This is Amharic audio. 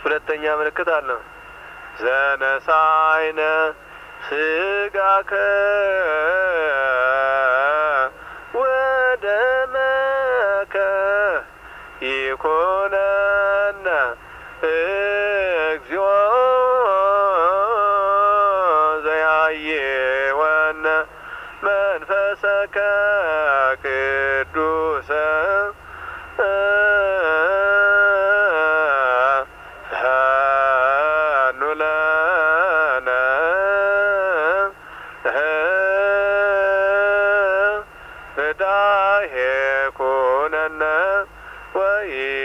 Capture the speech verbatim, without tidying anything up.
ሁለተኛ ምልክት አለው። ዘነሳይነ ስጋከ ወደመከ ይኮነነ እግዚኦ ዘያየወነ መንፈሰከ ቅዱሰ ዳሄ ኮነነ ወይ